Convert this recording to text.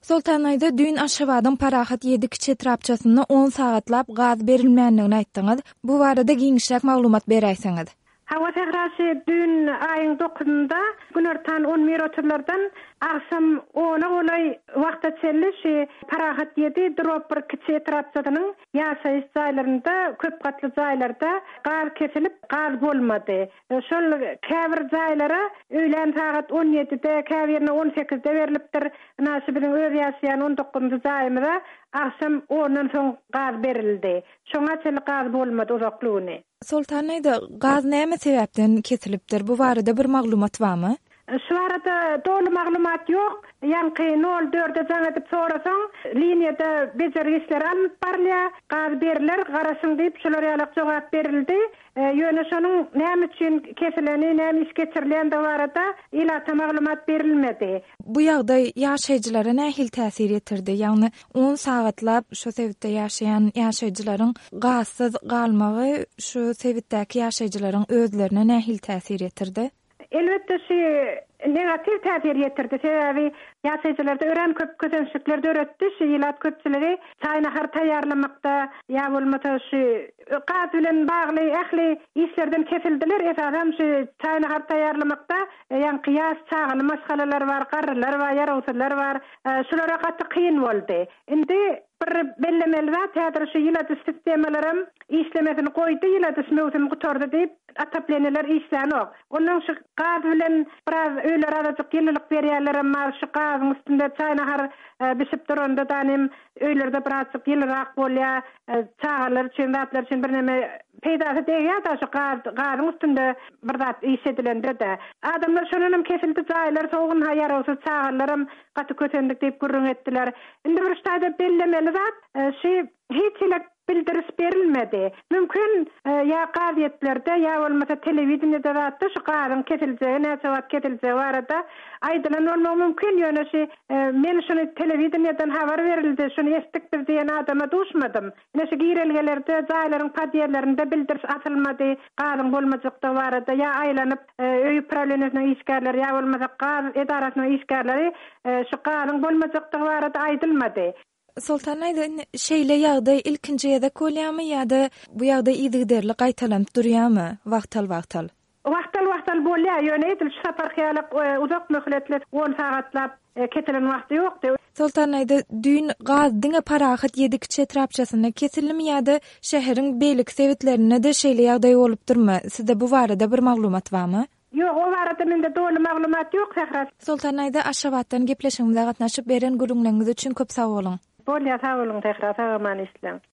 Sultanaýda dün Aşgabatdan parahat 7 kiçi trapçasyna 10 sagatlap gaz berilmänligini aýtdyňyz. Bu barada giňişlik maglumat beräýsiňiz. Hava tehrasy dün aýyň 9-ynda günortan 10 minutarlardan aksam 10-a golay wagtda çelişi parahat 7 drop bir kiçi trapçasynyň ýaşaýyş jaýlarynda köp gatly jaýlarda gar kesilip gaz bolmady. Şol käbir jaýlara öýlen saat 17-de, käbirine 18-de berilipdir. Nasibiniň öz ýaşaýan 19-njy jaýymyza aksam 10-dan soň gaz berildi. Şoňa çel gaz bolmady uzaklygyny. Sultanaýda gaz näme sebäpden kesilipdir? Bu barada bir maglumat barmy? Şu arada dolu maglumat yok. Yankı 04'de can edip sorasaň, liniýada bejergisler alyp barlýa, gaz beriler, garaşyň diýip şolar ýalyk jogap berildi. Ýöne şonuň näme üçin kesileni, näme iş geçirilen de barada ilata maglumat berilmedi. Bu ýagdaý ýaşaýjylara nähil täsir etirdi? Ýagny 10 sagatlap şu sebäpde ýaşaýan ýaşaýjylaryň gazsyz galmagy şu sebäpdäki ýaşaýjylaryň özlerine nähil täsir etirdi? Elbette negativ täsir ýetirdi. Sebäbi ýaşaýjylarda ören köp közençlikleri öretdi. Şeýlat köpçüligi çaýnahar taýýarlamakda ýa bolmasa şu gaz bilen bagly ähli işlerden kesildiler. Esasam şu çaýnahar taýýarlamakda ýa qiyas çagyly masgalalar bar, garrylar bar, ýarawsylar bar. Şulara gatly kyn boldy. Indi bir bellemeli zat häzir şu ýylat sistemalaram işlemesini goýdy, ýylat mewsum gutardy diýip atapleneler işlänok. Onuň şu gaz bilen biraz öýler arajyk ýyllyk berýärlerim bar. Şu gazyň üstünde çaýnahar bisip duranda danym öýlerde birazcık ýyllyrak bolýar, çagalar üçin, zatlar üçin bir näme peýda edýär da şu gazyň üstünde bir zat işedilende de. Adamlar şonuň kesildi jaýlar sowgun haýarawsy çagalarym gaty kötendik diýip gürrüň etdiler. Indi bir şaýda bellemeli zat hiç bildiris berilmedi. Mümkün ya gazetlerde ya bolmasa telewizionyada da şu gazyň kesiljeği, näçe wagt kesiljeği barada aýdylan bolmagy mümkin. Ýöne men şunu telewizionydan habar berildi, şunu estikdir diýen adama duşmadym. Ine şu girelgelerde, jaýlaryň padýerlerinde bildiris atylmady, gazyň bolmajykda barada ya aýlanyp öýü problemine işgärler ya bolmasa gaz edarasyna işgärleri şu gazyň bolmajykda barada aýdylmady. Sultanaýda şeýle ýagdaý ilkinji ýa-da bolýarmy ýa-da bu ýagdaý ýygyderli gaýtalanyp durýarmy wagtal? Wagtal bolýar. Ýöne edil şapar hyýalyk uzak möhletler 10 sagatlap ketilen wagty ýokdy. Sultanaýda dün gazdyň parahat 7 kiçi trapçasyna kesilimi ýa-da şäheriň beýlik sebäplerine de şeýle ýagdaý bolup durma? Sizde bu barada bir maglumat barmy? Ýok, o barada mende dolu maglumat ýok Sehras. Sultanaýda Aşgabatdan gepleşigimize gatnaşyp beren gülüňleriniz üçin köp sag bolun. Bolýar, sag bolun Sehras, aman islam.